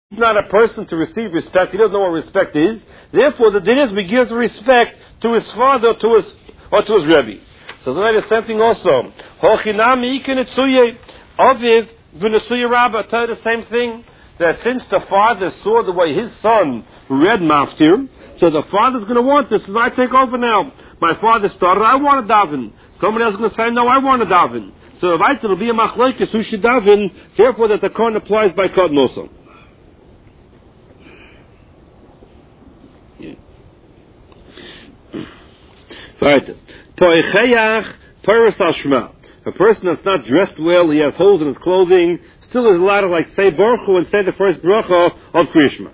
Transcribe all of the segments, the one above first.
He's not a person to receive respect. He doesn't know what respect is. Therefore, the din is we give the respect to his father, to his Rebbe. So the same thing also. Hochinami ikenetsuye aviv v'nesuye rabba. Tell you the same thing. That since the father saw the way his son read maftir, so the father's going to want this. Says, I take over now. My father started, I want to daven. Somebody else is going to say, no, I want to daven. So if it'll be a machlekes who should daven, therefore that the Kohen applies by Kohen also. Right. A person that's not dressed well, he has holes in his clothing, still is allowed to say Baruch Hu and say the first bracha of Krishma.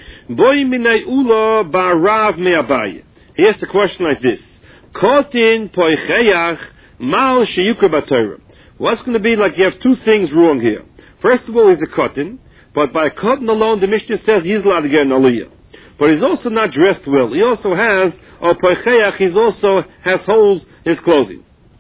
He asked the question like this: what's going to be like? You have two things wrong here. First of all, he's a kotin, but by kotin alone, the Mishnah says he's allowed to get an aliyah. But he's also not dressed well. He also has, he also has holes in his clothing.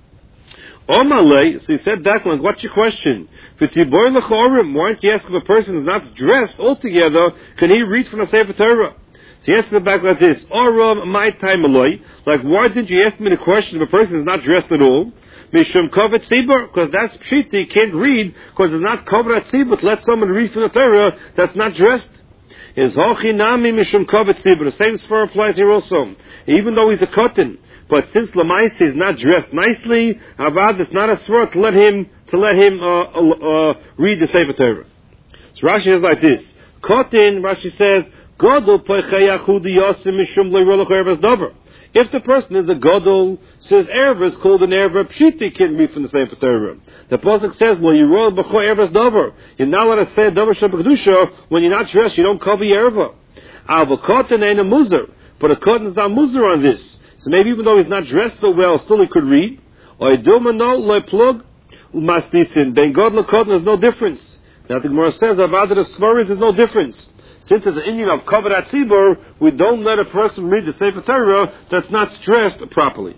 So he said back, what's your question? Why don't you ask if a person is not dressed altogether, can he read from the Sefer Torah? So he answered back like this: my time like, why didn't you ask me the question if a person is not dressed at all? Mishum kovet tzibur, because that's pshita, he can't read, because it's not kovet tzibur to let someone read from the Torah that's not dressed. Is hochinami mishum kovet tzibur. The same svar applies here also. Even though he's a kotin, but since Lamaisi is not dressed nicely, Avad is not a svar to let him read the Sefer Torah. So Rashi says like this: Kotin, Rashi says, Godol poicheyachu diyasim mishum leirolach ervas davar. If the person is a Godol, says erva is called an erva, pshiti can't read from the Sefer Torah. The pasuk says, Lo yirol b'cho ervas davar. You're not allowed to say davar shabakdusha when you're not dressed. You don't cover your erva. Al kotin ain't a muzar, but a kotin is not muzar on this. So maybe even though he's not dressed so well, still he could read. Or plug umasnisin. Ben God lakotin, there's no difference. Now the Gemara says about the svaris, there's no difference. Since there's an Indian of Kavod HaTzibur, we don't let a person read the Sefer Torah that's not stressed properly.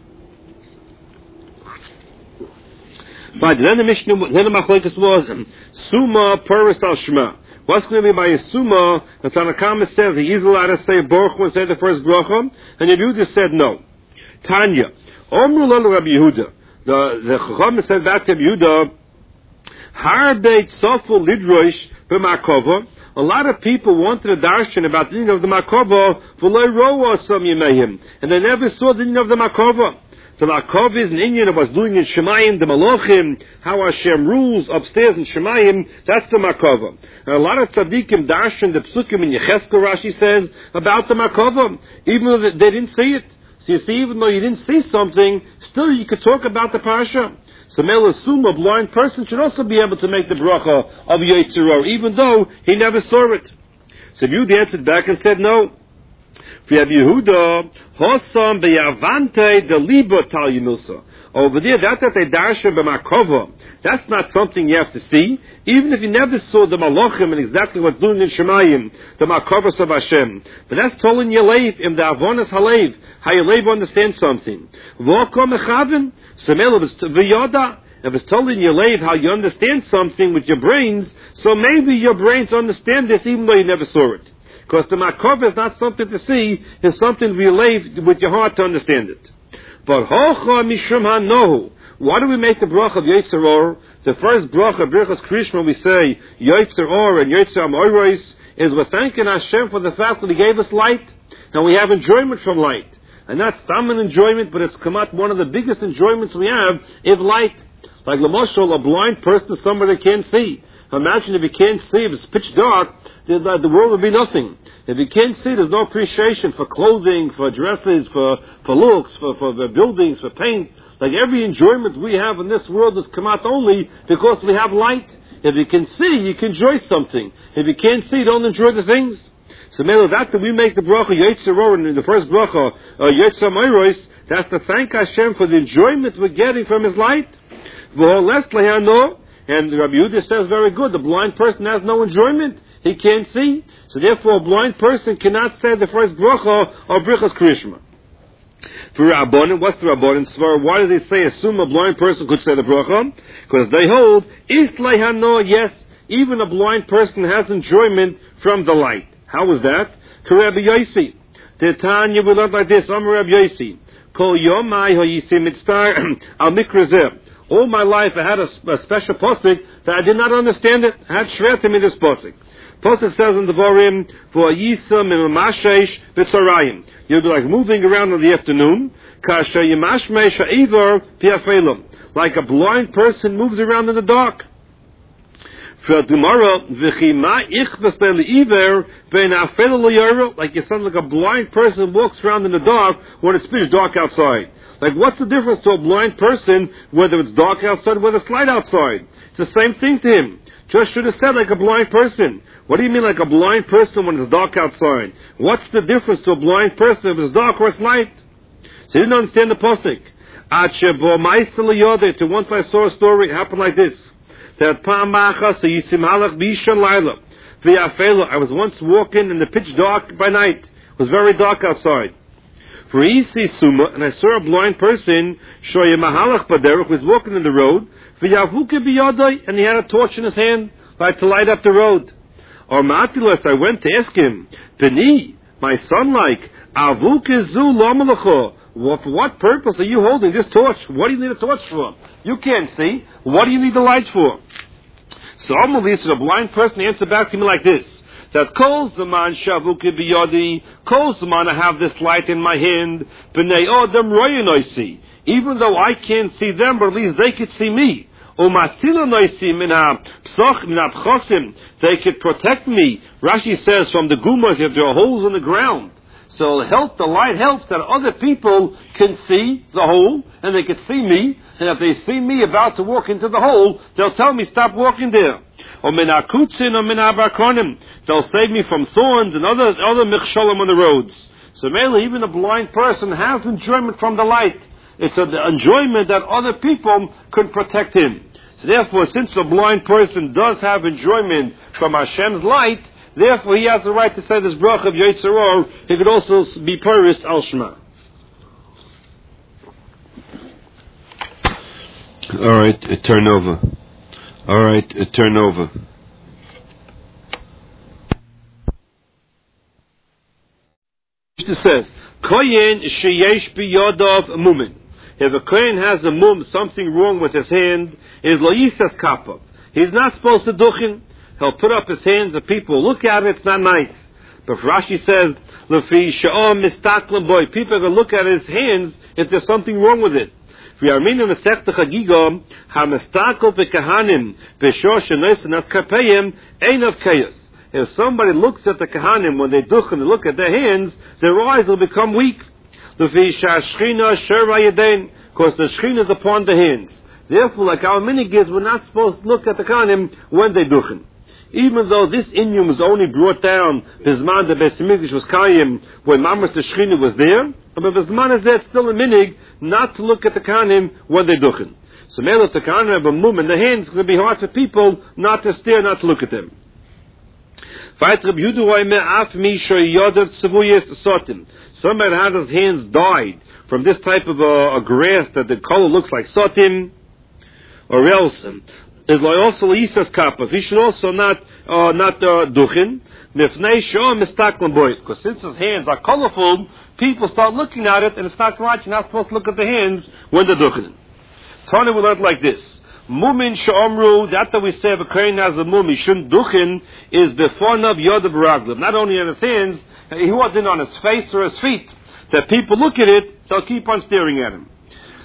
But then the Mishnah, then the Machlekes was Suma Paris al Shema. What's going to be by a Suma? The Tanakama says he is allowed to say Baruch Hu and say the first bracha, and Yehuda said no. Tanya, Omru Lelu Rabbi Yehuda. The Chacham said back to Yehuda, Harbeit Sofu Lidroish b'Makova. A lot of people wanted a darshan about the din of the Makova, and they never saw the din of the Makova. The Makova is an Indian of what's doing in Shemayim, the Malachim, how Hashem rules upstairs in Shemayim. That's the Makova. And a lot of tzaddikim darshan the psukim in Yecheskel, Rashi says about the Makova, even though they didn't see it. So you see, even though you didn't see something, still you could talk about the Pasha. So Mel assume a blind person should also be able to make the bracha of Yitzhar, even though he never saw it. So Yehuda answered back and said no. For Yehuda, Hosam beyavante de liba tal yinusa. Over there, that's that they darshan b'makova. That's not something you have to see. Even if you never saw the malachim and exactly what's doing in Shemayim, the makovas of Hashem. But that's told in Yalev, in the avonas halev, how Yalev understands something. V'okom echavim, semel was v'yoda. If it's told in Yalev how you understand something with your brains, so maybe your brains understand this even though you never saw it. Because the makov is not something to see, it's something to relate with your heart to understand it. But hocha mishum hanohu. Why do we make the bracha of Yitzhar Or? The first bracha of Birchas Krishma, we say Yitzhar Or and Yitzhar Amoros, is we're thanking Hashem for the fact that He gave us light, and we have enjoyment from light. And that's common enjoyment, but it's kamat, one of the biggest enjoyments we have is light. Like Lamoshal, a blind person is somebody that can't see. Imagine if you can't see, if it's pitch dark, the world would be nothing. If you can't see, there's no appreciation for clothing, for dresses, for looks, for buildings, for paint. Like every enjoyment we have in this world is come out only because we have light. If you can see, you can enjoy something. If you can't see, don't enjoy the things. So mainly that we make the bracha Yitzhar Or, and in the first bracha Yitzhar Amoros, that's to thank Hashem for the enjoyment we're getting from His light. And Rabbi Yehuda says very good, the blind person has no enjoyment. He can't see. So therefore a blind person cannot say the first bracha of Birchas Krishma. For Rabbanan, what's the Rabbanan svar? Why do they say assume a blind person could say the bracha? Because they hold, yes, even a blind person has enjoyment from the light. How is that? Rabbi Yosi. The Tanya we learn like this. Rabbi Yosi. Kol yomai hoyisim mitzvah al mikrazeh. All my life I had a special posik that I did not understand it. I had shretim in this posik. Posik says in the Vorim, for yisam and mashesh v'sarayim. You'll be like moving around in the afternoon. Kasha yimashmesh ha'ivor pi'afelum. Like a blind person moves around in the dark. Like you sound like a blind person walks around in the dark when it's pitch dark outside. Like what's the difference to a blind person whether it's dark outside or whether it's light outside? It's the same thing to him. Just should have said like a blind person. What do you mean like a blind person when it's dark outside? What's the difference to a blind person if it's dark or it's light? So you didn't understand the posik. To once I saw a story, it happened like this. I was once walking in the pitch dark by night. It was very dark outside. And I saw a blind person who was walking in the road, and he had a torch in his hand, like to light up the road. Or Matilas, I went to ask him, Beni, my son, like, for what purpose are you holding this torch? What do you need a torch for? You can't see. What do you need the light for? So Amalisa, the blind person, answered back to me like this. That Kol Zaman Shavuki Biyadi, Kol Zaman I have this light in my hand, B'nei Odom Royan I see. Even though I can't see them, but at least they could see me. They could protect me. Rashi says from the gumas if there are holes in the ground. So the light helps that other people can see the hole and they can see me. And if they see me about to walk into the hole, they'll tell me stop walking there. Or they'll save me from thorns and other miksholim on the roads. So mainly even a blind person has enjoyment from the light. It's an enjoyment that other people could protect him. So therefore, since the blind person does have enjoyment from Hashem's light, therefore he has the right to say this brach of Yetzer Or. He could also be Paris al Shema. All right, turn over. All right, turn over. It says, Koyen sheyesh biyadav mumin. If a kohen has a mum, something wrong with his hand, is lo yisas kappa. He's not supposed to duchen. He'll put up his hands, the people look at it, it's not nice. But Rashi says, Lefi sha'om mistaklim boy. People are going to look at his hands if there's something wrong with it. We are meaning the Masechta Chagiga, ha-mistakel v'kahanim v'shor shenoisen as karpeyim ein of chaos. If somebody looks at the kahanim when they duchen and look at their hands, their eyes will become weak. Lefi sha'ashchina shera yadein, because the shechina is upon the hands. Therefore, like our minigis, we're not supposed to look at the kahanim when they duchen. Even though this inyum was only brought down Bizman the Beis Hamikdash was Kayim when Mamras the Shechina was there, but Bizman is there, it's still a minig not to look at the Kahanim when they duchen. So maybe if the Kahanim have a mum in the hands, it's going to be hard for people not to stare, not to look at them. Somebody had his hands dyed from this type of a grass that the color looks like sotim, or else is also Yisas Kappa. He should also not duchen. Because since his hands are colorful, people start looking at it, and it's not right. You're not supposed to look at the hands when they're duchen. Tanya will learn like this. Mumin she'omru, that we say if a kohen has a mum, he shouldn't duchen, is befonav yodav raglim. Not only on his hands, he wasn't on his face or his feet. That people look at it, they'll keep on staring at him.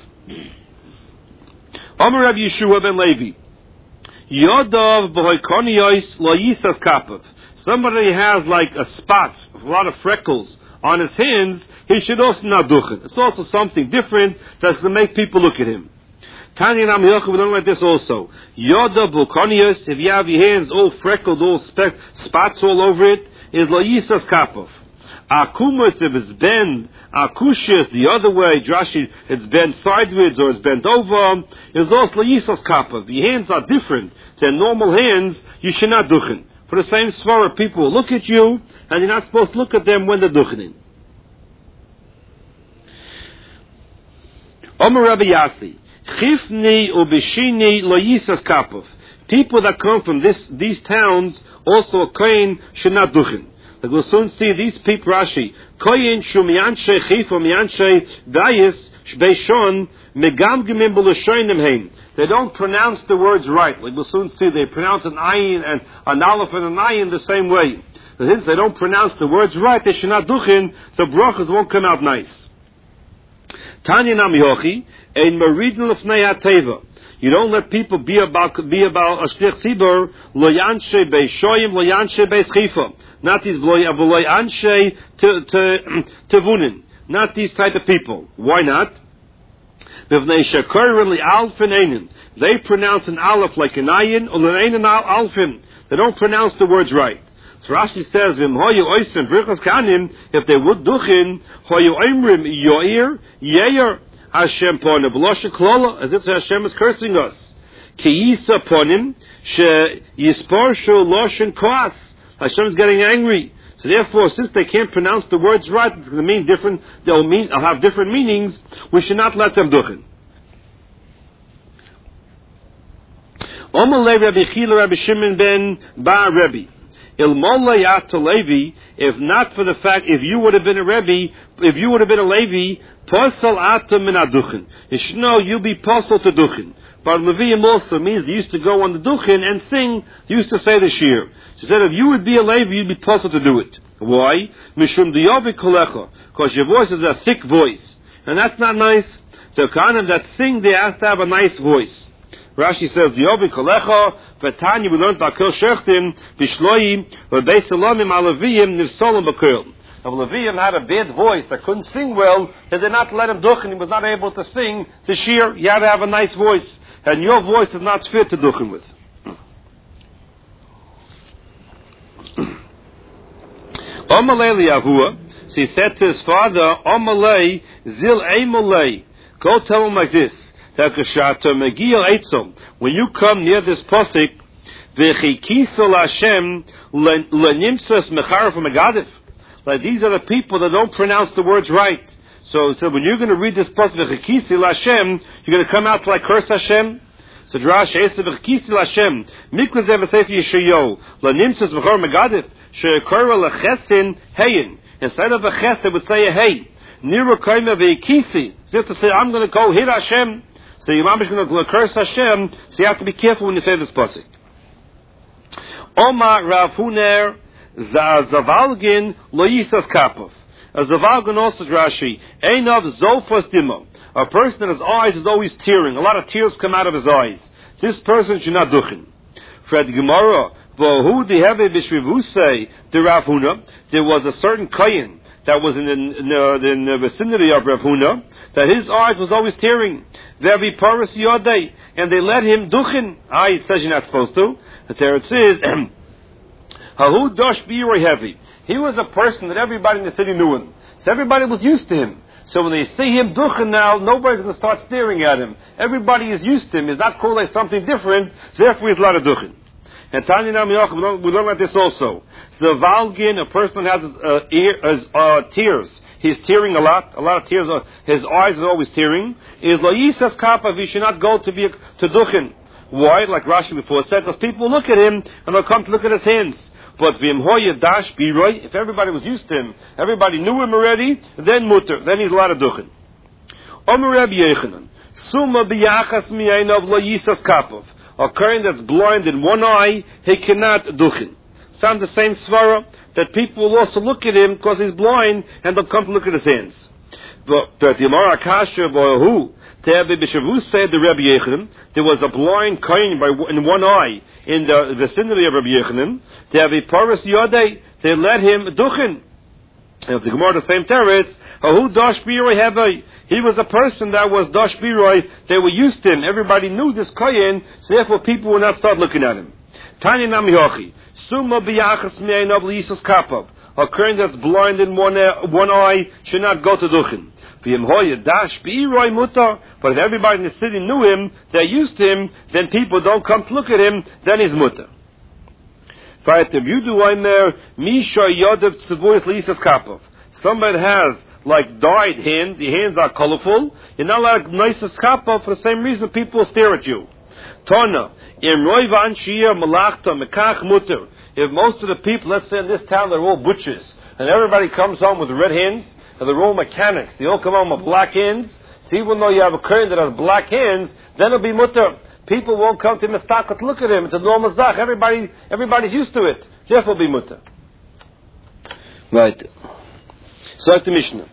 Amar Rav Yeshua ben Levi. Yodav b'hoikoniyos lo yisas kapav. Somebody has like a spot, a lot of freckles on his hands, he should also not duchen. It's also something different that's going to make people look at him. Tanya Nam Yochav, we learn like this also. Yodav b'hoikoniyos, if you have your hands all freckled, all spots all over it, is lo yisas kapav. Akumas, if it's bent, akushis, the other way, Drashi, it's bent sideways or it's bent over, is also yisas kappa. The hands are different than normal hands, you should not duchen. For the same svara, people will look at you, and you're not supposed to look at them when they're duchening. Omer Rabbi Yasi, chifni ubishini lo yisas kappa. People that come from these towns, also a kohen should not duchen. Like we'll soon see these people, Rashi, kohen shumianshe chifa mianshe dayis beishon megamgimim b'lashonim hein. They don't pronounce the words right. Like we'll soon see, they pronounce an ayin and an aleph and an ayin the same way. But since they don't pronounce the words right, they should not duchen, so brachas won't come out nice. Tanya Nami Hochi, ein meridin lefnei hateva. You don't let people be about a shlich tzibur lo yanshe beishoyim lo yanshe beischifa. Not these lo yanshe tevunin. Not these type of people. Why not? They pronounce an aleph like an ayin or an ayin alfin. They don't pronounce the words right. So Rashi says, if they would duchin, yoir, Hashem ponim, b'loshe klola, as if Hashem is cursing us. Ki yisa ponim, she yisparshu loshen koas. Hashem is getting angry. So therefore, since they can't pronounce the words right, it's going to mean different, they'll have different meanings, we should not let them duchin. Omalei Rabbi Chila Rabbi Shimon ben Bar Rebbe. If not for the fact, if you would have been a Rebbe, if you would have been a Levi, posel atam min aduchen. You should know you'll be posel to duchen. But Levium also means they used to go on the duchen and sing. They used to say the shir. She said, if you would be a Levi, you'd be posel to do it. Why? Mishum diyovi kolecha. Because your voice is a thick voice, and that's not nice. The kahanim that sing, they have to have a nice voice. Rashi says, Diyovi kolecha, v'tanya, we learned about Kol Shechtim, Bishloim, v'beis Elamim alaviyim, nivsolim b'kol. If Leviyim had a bad voice that couldn't sing well, they did not let him duchen, he was not able to sing the shir. You had to have a nice voice, and your voice is not fit to duchen with. Omalei li'avua, so he said to his father, Omalei zil eimalei, go tell him like this, when you come near this pasuk, like these are the people that don't pronounce the words right. So when you're going to read this pasuk, you're going to come out to like curse Hashem. So Drash Hashem, instead of a ches, they would say a hey. Nira kaima ve'ikisi. So you have to say, I'm going to go hit Hashem. So your mom is going to curse Hashem, so you have to be careful when you say this pasuk. Omar Rav Huner Zavalgin lo yisas kapov. A Zavalgin also Rashi. Einav zofas dimo. A person that his eyes is always tearing. A lot of tears come out of his eyes. This person should not duchen. Fred Gemara. V'hu deheve b'shvivusei de Rav Huna. There was a certain kohen that was in the vicinity of Rav Huna, that his eyes was always tearing. Ve'vi paras yodei, and they let him duchen. It says you're not supposed to. But there it says, Hahu dosh b'yiroi heavy. He was a person that everybody in the city knew him. So everybody was used to him. So when they see him duchen now, nobody's going to start staring at him. Everybody is used to him. He's not called like something different, therefore he's allowed to duchen. And Tanya Nami, we learn like this also. So Valgin, a person has his tears. He's tearing a lot of tears. His eyes are always tearing. Is lo yisas kapav, he should not go to duchen. Why? Like Rashi before said, because people look at him and they'll come to look at his hands. But if everybody was used to him, everybody knew him already, then mutter, then he's allowed to duchen. Omer Rabbi Yechanan, summa biyachas mi'einav lo yisas kapav. A kohen that's blind in one eye, he cannot duchen. Sounds the same svara, that people will also look at him because he's blind, and they'll come to look at his hands. But the Yamar Akasha Boyahu, said the Rabbi Yechanan, there was a blind kohen in one eye in the vicinity of Rabbi Yechanan. They have a paras yodei, they let him duchen. And the Gemara the same teretz, Hahu dash biroi hevei. He was a person that was dash biroi. They were used to him. Everybody knew this kohen, so therefore people would not start looking at him. Tanya Nami Hochi, summa biyachas me'einav liyisus kapav. A kohen that's blind in one eye should not go to duchen. But if everybody in the city knew him, they're used to him, then people don't come to look at him, then he's mutter. Somebody has like dyed hands, your hands are colorful, you're not allowed nice kapov for the same reason people stare at you. Tona, im roivan shir malachta mekach mutter. If most of the people, let's say in this town, they're all butchers, and everybody comes home with red hands, and they're all mechanics, they all come home with black hands, so even though you have a curtain that has black hands, then it'll be mutter. People won't come to Mistaka to look at him. It's a normal zach. Everybody's used to it. Therefore, be mutter. Right. So the Mishnah.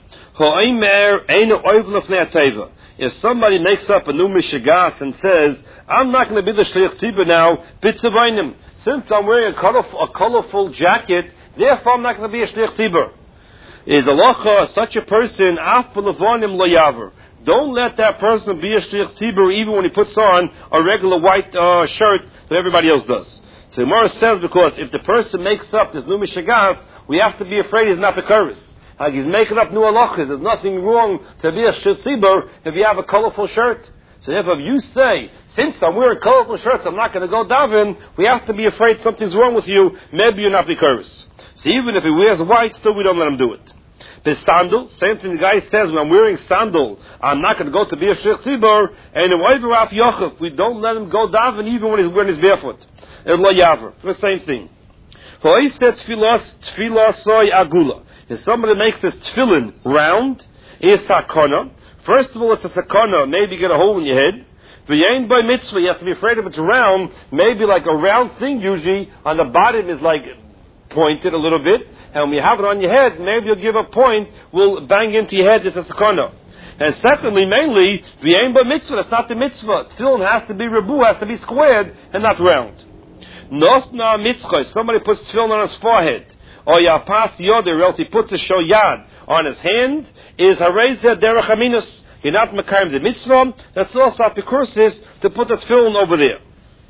If somebody makes up a new mishagas and says, I'm not going to be the shliach tzibur now, bitzavainim. Since I'm wearing a colorful jacket, therefore I'm not going to be a shliach tzibur. Is alacha such a person af b'levonim lo yaver? Don't let that person be a shliach tzibur even when he puts on a regular white shirt that everybody else does. So Gemara says because if the person makes up this new mishagas, we have to be afraid he's not the kurus. Like he's making up new halachas. There's nothing wrong to be a shliach tzibur if you have a colorful shirt. So if you say, since I'm wearing colorful shirts, I'm not going to go daven, we have to be afraid something's wrong with you. Maybe you're not the kurus. So even if he wears white, still we don't let him do it. The sandal, same thing the guy says, when I'm wearing sandal, I'm not going to go to be a shliach tzibur, and in Oiver Af Yochav, we don't let him go daven even when he's wearing his barefoot. And lo yaver, the same thing. He said tefillah soy agula. If somebody makes his tefillin round, is sakana. First of all, it's a sakana, maybe you get a hole in your head. V'yein by mitzvah, you have to be afraid if it's round, maybe like a round thing usually, on the bottom is like pointed a little bit, and when you have it on your head, maybe you'll give a point, will bang into your head, it's a sakana. And secondly, mainly, v'yein by mitzvah, that's not the mitzvah. Tefillin has to be rebu, has to be squared, and not round. Nosna mitzvah, somebody puts tefillin on his forehead, or yapas yoder, or else he puts a shoyad on his hand, is hareza derech aminus. You're not mekayim the mitzvah, that's also apikuris to put the tefillin over there.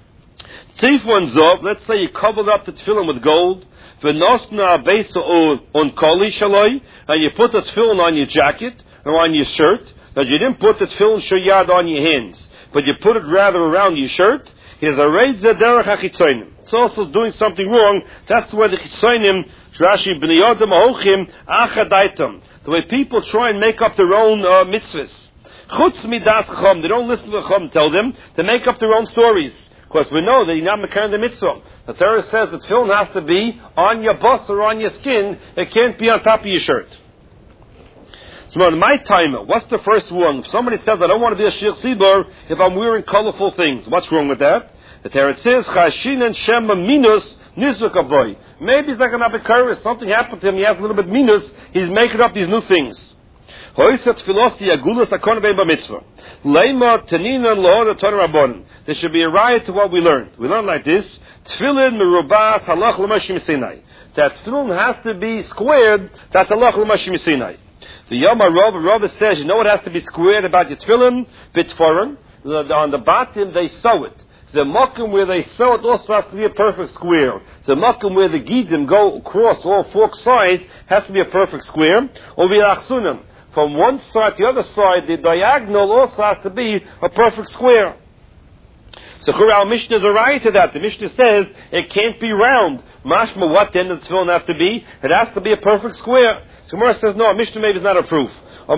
Tzifon zov, let's say you covered up the tefillin with gold, v'nosna beisa on koli shaloi, and you put the tefillin on your jacket, or on your shirt, but you didn't put the tefillin shoyad on your hands, but you put it rather around your shirt, is a reiza derech hachitzonim. It's also doing something wrong. That's where the chitzonim, Rashi b'nei yodam ahochim achadaitam. The way people try and make up their own mitzvahs. Chutz midas chacham. They don't listen to the chacham tell them. They make up their own stories. Because we know that you're not mekayim the mitzvah. The Torah says that tefillin has to be on your bus or on your skin. It can't be on top of your shirt. So in my timer, what's the first one? If somebody says, I don't want to be a shliach tzibur if I'm wearing colorful things. What's wrong with that? The Torah says, Chashin and Shema minus nizuk avoy. Maybe he's like an abikaris. Something happened to him. He has a little bit minus. He's making up these new things. There should be a riot to what we learned. We learned like this. Tefillin merubas halach l'mashim sinai. That tefillin has to be squared. That's halach l'mashim sinai. The Yom Rav says, you know what has to be squared about your tefillin? Bitforen. On the bottom they sew it. The makom where they sew it also has to be a perfect square. The makom where the gidim go across all four sides has to be a perfect square. Or v'achsunim. From one side to the other side, the diagonal also has to be a perfect square. So our Mishnah is a right to that. The Mishnah says it can't be round. Mashma, what then does tefillin have to be? It has to be a perfect square. So Gemara says, no, Mishnah maybe is not a proof. I'll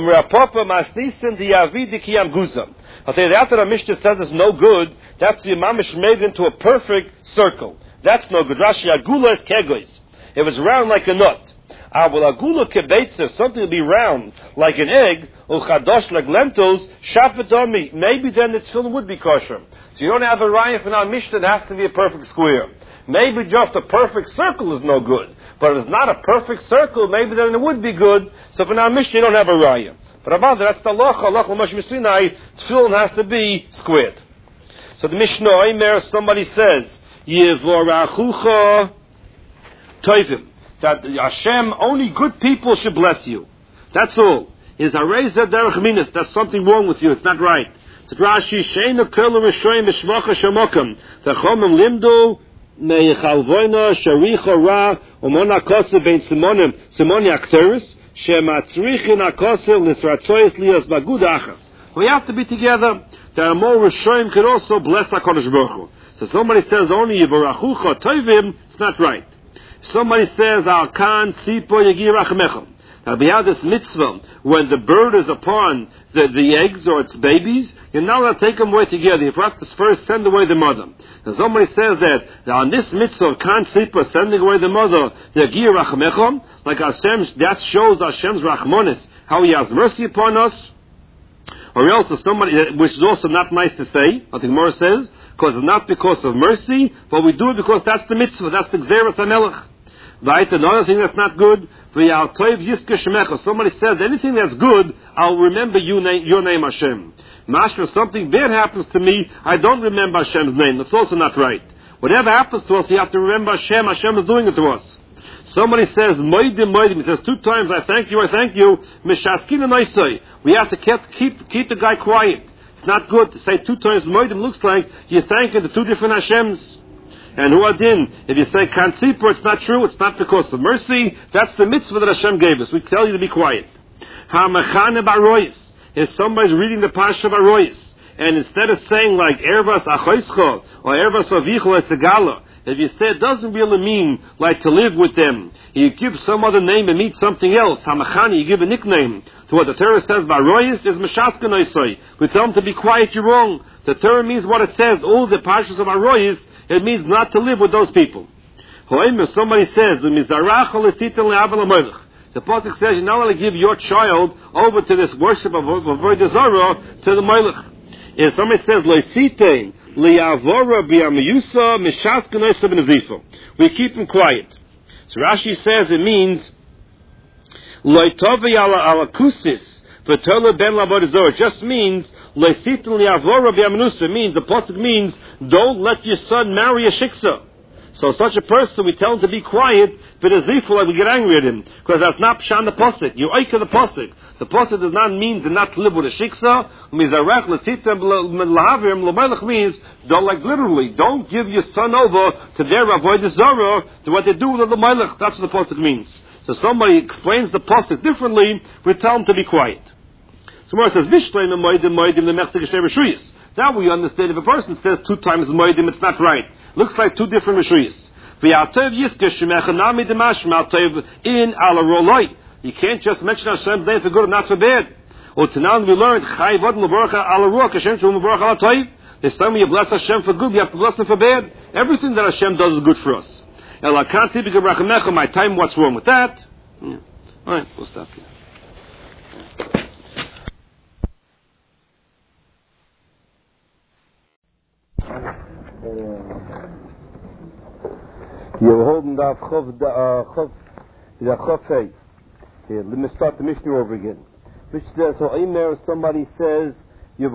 tell you, after the Mishnah says it's no good, that's the mamish made into a perfect circle. That's no good. Rashi, agula is kegois. If it's round like a nut. Agula kebeitzer, something to be round like an egg, or chadosh like lentils, shafetami. Maybe then the tefillin would be kosher. So you don't have a raya for our Mishnah, it has to be a perfect square. Maybe just a perfect circle is no good. But if it's not a perfect circle, maybe then it would be good. So for our Mishnah, you don't have a raya. But about that, that's the halacha l'mashim sinai, tefillin has to be squared. So the Mishnah, Omer, somebody says, Yevorachucha Tovim, that Hashem, only good people should bless you. That's all. Is Hareza derech minas, that's something wrong with you, it's not right. So Rashi, Sheina Kelu Rishoyim B'Shvacha Shemokam, V'chomim Limdu, Me'yechalvoina, Sharicha Ra, Umona Kosu Bein Simonim, Simoni Akteris, Shematzrichin Akosu, Nisratzoyes Lias Bagud Achas. We have to be together. There are more Rishoyim could also bless HaKadosh Baruch Hu. So somebody says only Yivarachucha Tovim, it's not right. Somebody says Al Kan Tzipo Yegi Rachmechem. Now, beyond this mitzvah, when the bird is upon the eggs or its babies, you're not allowed to take them away together. You have to first send away the mother. Now, somebody says that on this mitzvah of kan sipa, sending away the mother, the gir rachmechom, like Hashem, that shows Hashem's rachmonis, how He has mercy upon us. Or else somebody, which is also not nice to say, I think Gemara says, because it's not because of mercy, but we do it because that's the mitzvah, that's the gzeras hamelech. Right? Another thing that's not good, somebody says, anything that's good, I'll remember your name Hashem. Mashma, something bad happens to me, I don't remember Hashem's name. That's also not right. Whatever happens to us, you have to remember Hashem. Hashem is doing it to us. Somebody says, moidim, moidim. He says 2 times, I thank you. Mishaskina naisai. We have to keep the guy quiet. It's not good to say 2 times moidim. Looks like you're thanking the 2 different Hashems. And huadin, if you say kan sipur, it's not true. It's not because of mercy. That's the mitzvah that Hashem gave us. We tell you to be quiet. Ha'machane barois. If somebody's reading the Pasha barois, and instead of saying like ervas achoischo or ervas avicho etzegala, if you say it doesn't really mean like to live with them, you give some other name and meet something else. Hamachani, you give a nickname to what the Torah says. Barois is meshaskenosai. We tell them to be quiet. You're wrong. The Torah means what it says. All the pashas of Barois, it means not to live with those people. If somebody says the pasuk says you're not going to give your child over to this worship of Avodah Zarah to the Melech. If somebody says leisitein liavora bi'amiyusa mishaskenosai b'nezifa, we keep him quiet. So Rashi says it means loitovi ala kusis v'tola ben l'avodah zarah. It just means leisitein liavora bi'amiyusa. It means the pasuk means don't let your son marry a shiksa. So such a person, we tell him to be quiet, but as if we get angry at him, because that's not pshan the pasuk. You oika the pasuk. The pasuk does not mean to not live with a shiksa. Means don't, like literally, don't give your son over to their avodah zarah, to what they do with the melech. That's what the pasuk means. So somebody explains the pasuk differently, we tell him to be quiet. So Mara says, now we understand if a person says 2 times moedim, it's not right. Looks like 2 different Meshuyas. You can't just mention Hashem's name for good and not for bad. We learned, there's time when you bless Hashem for good, you have to bless Him for bad. Everything that Hashem does is good for us. My time, what's wrong with that? Yeah. All right, we'll stop here. You're holding the Chofei. Here, let me start the Mishnah over again. Which says, so somebody says,